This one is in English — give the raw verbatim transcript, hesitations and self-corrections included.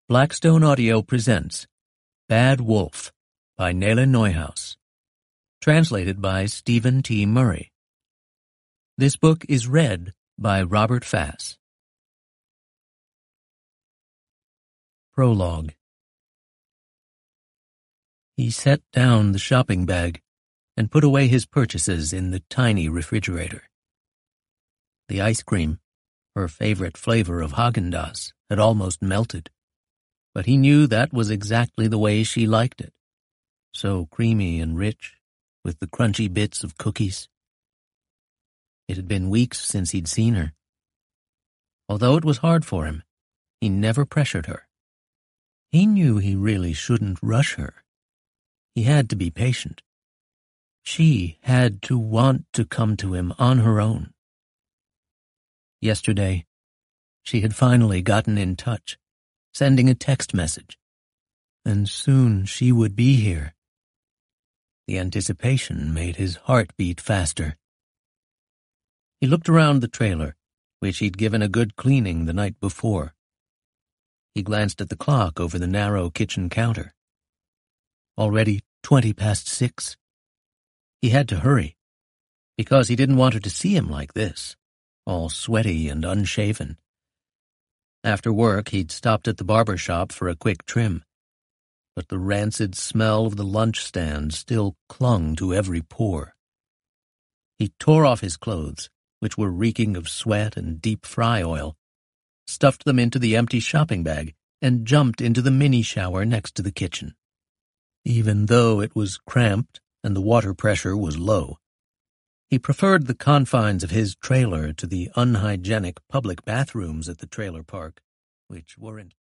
Blackstone Audio presents Bad Wolf by Nayla Neuhaus. Translated by Stephen T. Murray. This book is read by Robert Fass. Prologue. He set down the shopping bag and put away his purchases in the tiny refrigerator. The ice cream, her favorite flavor of Haagen-Dazs, had almost melted, but he knew that was exactly the way she liked it, so creamy and rich, with the crunchy bits of cookies. It had been weeks since he'd seen her. Although it was hard for him, he never pressured her. He knew he really shouldn't rush her. He had to be patient. She had to want to come to him on her own. Yesterday, she had finally gotten in touch, sending a text message, and soon she would be here. The anticipation made his heart beat faster. He looked around the trailer, which he'd given a good cleaning the night before. He glanced at the clock over the narrow kitchen counter. Already twenty past six. He had to hurry, because he didn't want her to see him like this, all sweaty and unshaven. After work, he'd stopped at the barber shop for a quick trim, but the rancid smell of the lunch stand still clung to every pore. He tore off his clothes, which were reeking of sweat and deep fry oil, stuffed them into the empty shopping bag, and jumped into the mini-shower next to the kitchen. Even though it was cramped and the water pressure was low, he preferred the confines of his trailer to the unhygienic public bathrooms at the trailer park, which weren't